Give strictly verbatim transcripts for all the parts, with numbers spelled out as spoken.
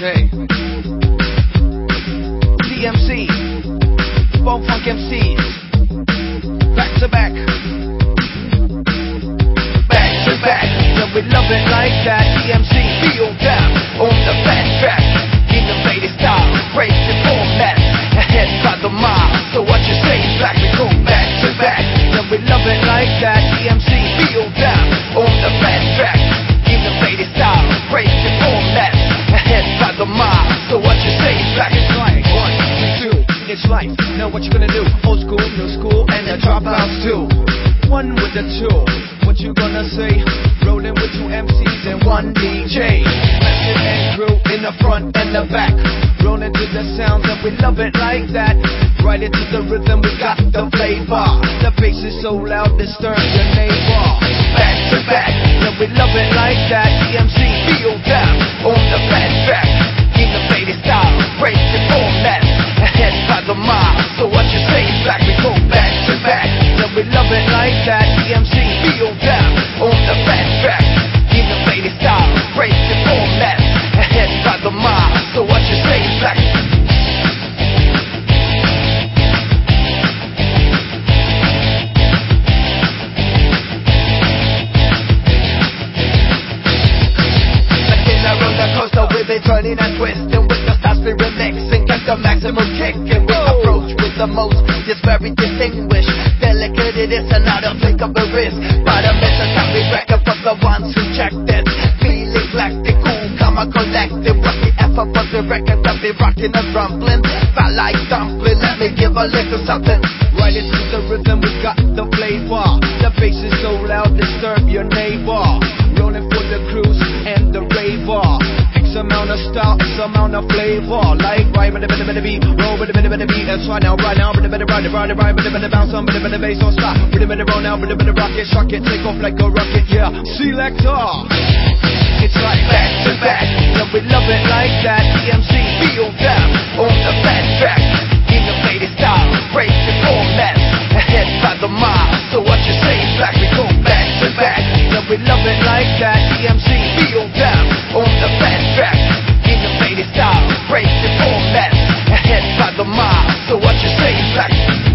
Hey, D M C, Bone Funk M Cs, back to back, back to back. Yeah, we love it like that. D M C, feel that on the fat track, innovative style, crazy format, ahead by the mile. So what you say, black, we go back to back. Yeah, we love it like that. D M C, feel that on the fat track, innovative style, crazy format, ahead by the mile. So what you say, black, it's like one, two, it's life. Now what you gonna do? Old school, new school, and the dropouts too. One with the two. What you gonna say? Rolling with two M Cs and one D J. Method and crew in the front and the back. Rolling to the sounds and we love it like that. Right into the rhythm, we got the flavor. The bass is so loud, disturb your neighbor. Back to back, and we love it like that. D M C, feel that on the fat track. Innovative style, crazy format, ahead by the mile. So what you say, black, we go back to back. And we love it like that. D M C, feel that on the fat track. Innovative style, crazy format, ahead by the mile. So what you say, black? Turning and twisting with the styles we remixing, get the maximum kick, and we approach with the most. It's very distinguished, delicate it is, and not a flick of the wrist. But a time we record for the ones who checked it. Feeling galactic, cool, come on, collective. What's the effort for the record that be rocking and rumbling? Felt like dumpling, let me give a little something. Right into the rhythm, we got the flavor. The bass is so loud, disturb your neighbor. Rolling for the cruise and the raver. Amount of style, X amount of flavor. Like right with a bit of a beat, roll with a bit of a beat. That's right now, right now, with a bit of ride, ride, ride, with a bit of bounce on, with a bit of bass on stop. With a bit of roll now, with a bit of rocket, shock it, take off like a rocket, yeah. Selector, it's like back to back, and we love it like that. D M C, feel that on the fat track. Innovative style, crazy format, ahead by the mile. So what you say, black, we go back to back, and we love it like that. D M C, feel that on the fat track. Innovative style, crazy format, ahead by the mile. So what you say, black?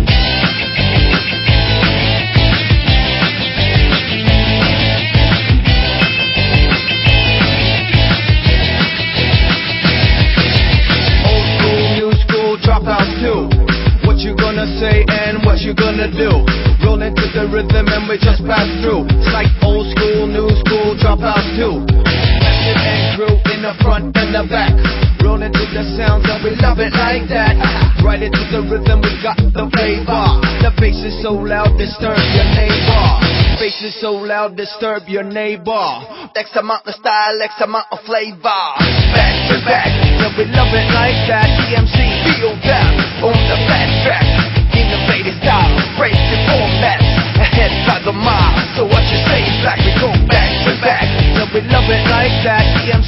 Old school, new school, dropouts too. What you gonna say and what you gonna do? Rolling to the rhythm and we just pass through. It's like old school, new school, dropouts too. Method and crew in the front and the back. Rolling to the sounds and we love it like that. Right into the rhythm, we got the flavor. The bass is so loud, disturb your neighbor. Bass is so loud, disturb your neighbor. X amount of style, X amount of flavor. Back to back, and we love it like that. D M C, feel that on the fat track. Innovative style, crazy format, ahead by the mile. So what you say, black, we go back to back, and we love it like that. D M C